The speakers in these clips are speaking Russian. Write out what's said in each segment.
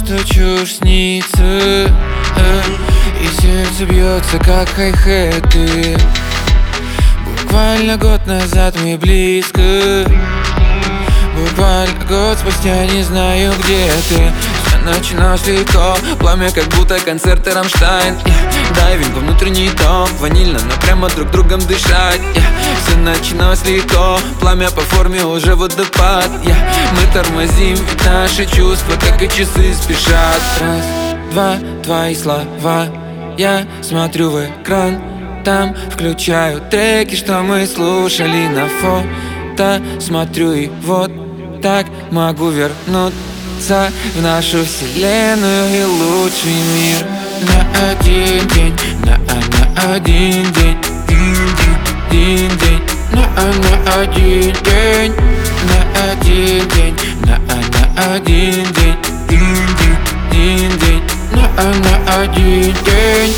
что чушь снится, и сердце бьется, как хай-хеты. Буквально год назад мы близко, буквально год спустя не знаю, где ты. Все начиналось легко, пламя как будто концерты Рамштайн. Дайвинг во внутренний том, ванильно, но прямо друг другом дышать. Все начиналось легко, пламя по форме уже водопад. Мы тормозим, ведь наши чувства, как и часы, спешат. Раз, два, твои слова, я смотрю в экран. Там включаю треки, что мы слушали на фото. Смотрю и вот так могу вернуться в нашу вселенную и лучший мир. На один день, на один день, один день, на один день, на один день, на один день, один день, на один день.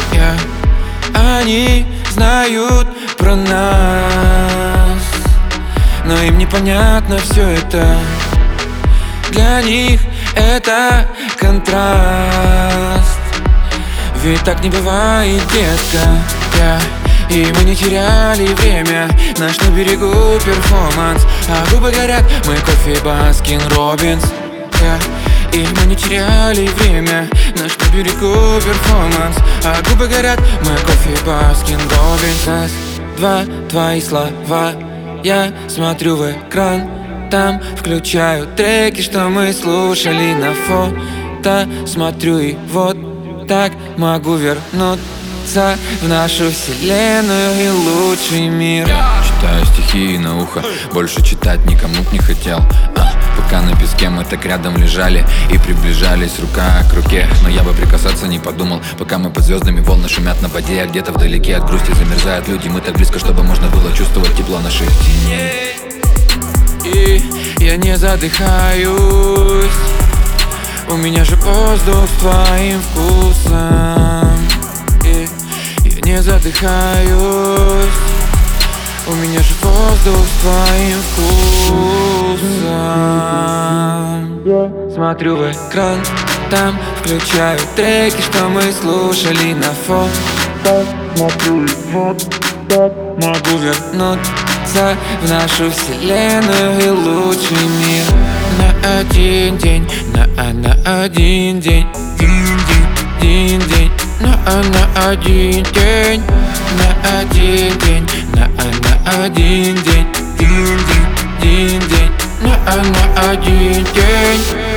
Они знают про нас, но им непонятно все это. Для них это контраст, ведь так не бывает, детка. И мы не теряли время, наш на берегу перформанс. А губы горят, мы кофе Баскин Роббинс. И мы не теряли время, наш на берегу перформанс. А губы горят, мы кофе Баскин Роббинс. Раз, два, твои слова, я смотрю в экран. Там включаю треки, что мы слушали на фото. Смотрю и вот так могу вернуться в нашу вселенную и лучший мир. Читаю стихи на ухо, больше читать никому не хотел. Пока на песке мы так рядом лежали и приближались рука к руке. Но я бы прикасаться не подумал, пока мы под звездами, волны шумят на воде. А где-то вдалеке от грусти замерзают люди. Мы так близко, чтобы можно было чувствовать тепло наших теней. И я не задыхаюсь, у меня же воздух с твоим вкусом. И я не задыхаюсь, у меня же воздух с твоим вкусом. Смотрю в экран, там включаю треки, что мы слушали на фото. Смотрю и вот так могу вернуться в нашу вселенную и лучший мир. На один день, на один день, один день, на один день, на один день, на один день, один день, на один день.